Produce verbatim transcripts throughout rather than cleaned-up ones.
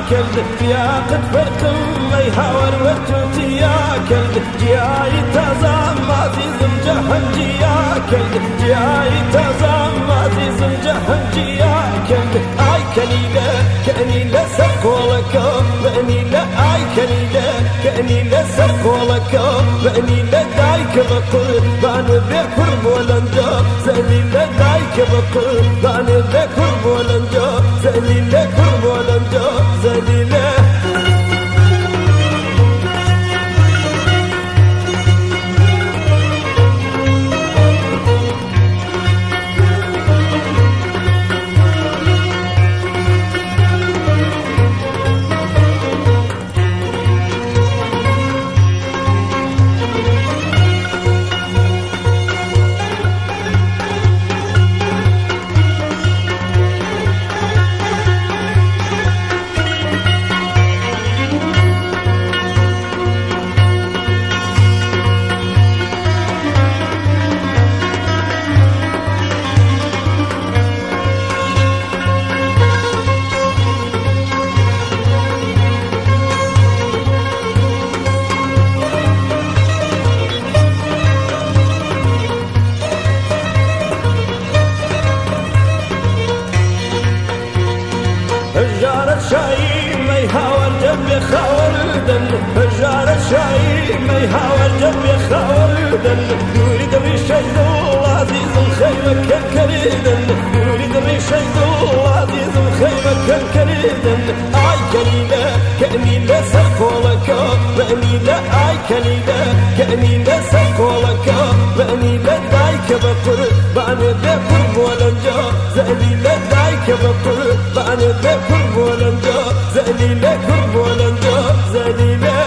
كلب يا قد فرق ما يهاور وتوتي يا كلب جاي تزام ما تزم جهنجي يا كلب جاي تزام ما تزم جهنجي يا كلب اي كليلة كأني لسرق ولك بأني لا اي كليلة كأني لسرق ولك بأني لا دايك بقر بان بكرب ولنجا زلي لا دايك بقر بان بكرب ولنجا زلي لا كرب ولنجا زلي لا فجار الشاي ما يهاور جنبي خاور دن فجار الشاي ما يهاور جنبي خاور دن يريد الرشيد عزيز الخير كالكريدن يريد الرشيد عزيز الخير كالكريدن اي كليلة كأني لا سرقولك بأني لا اي كليلة كأني لا سرقولك بأني لا دايك بقر بعني بقرب ولنجا زأني لا دايك بقر بعني بقرب ولنجا زأني لا قرب ولنجا زأني لا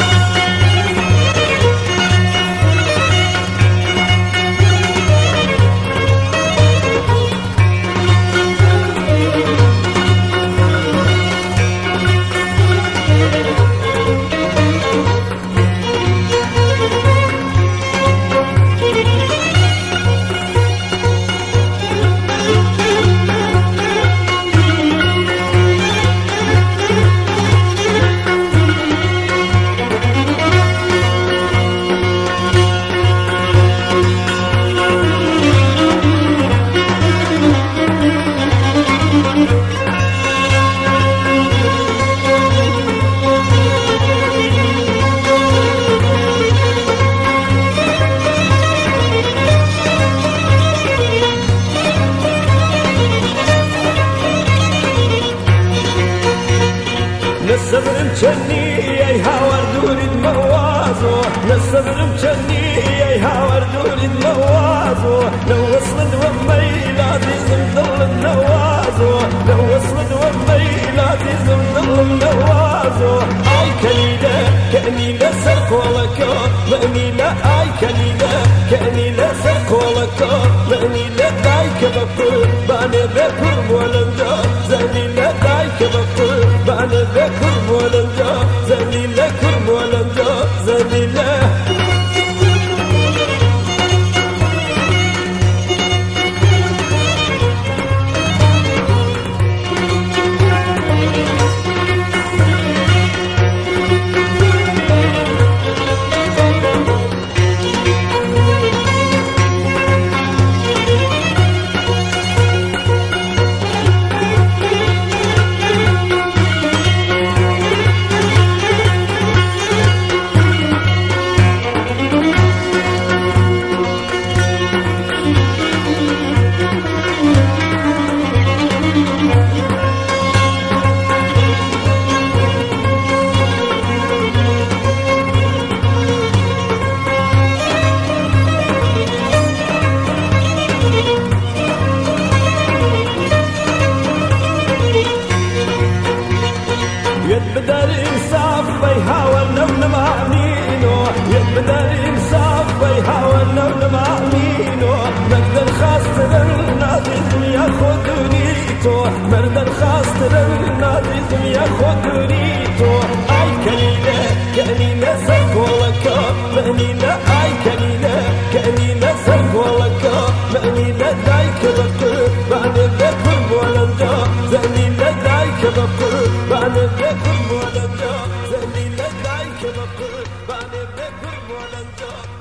نصبر مجني يا هاور دوري موازو نصبر مجني يا هاور دوري موازو لو وصلت ومي لا تزم ظل النوازو لو وصلت ومي لا تزم ظل النوازو اي كليلة كأني لا سرق ولك مأني لا اي كليلة كأني لا سرق ولك مأني لا دايك بقر بعني بقرب ولنجا زاني لا دايك بقر بعني بقرب ولنجا زاني لا قرب ولنجا زاني لا يبدا الانصاف بيهاول نون معمينو يبدا الانصاف بيهاول نون معمينو مرد الخاص للناظم ياخذنيتو مرد الخاص للناظم ياخذنيتو اي كليلة كأني نسرق ولك مأني لا اي كليلة كأني نسرق ولك مأني لا دايك بقر بعد بقرب ولنجا زاني لا دايك بقر بعد بكم ولنجا زليل دايك مقر باني بكم ولنجا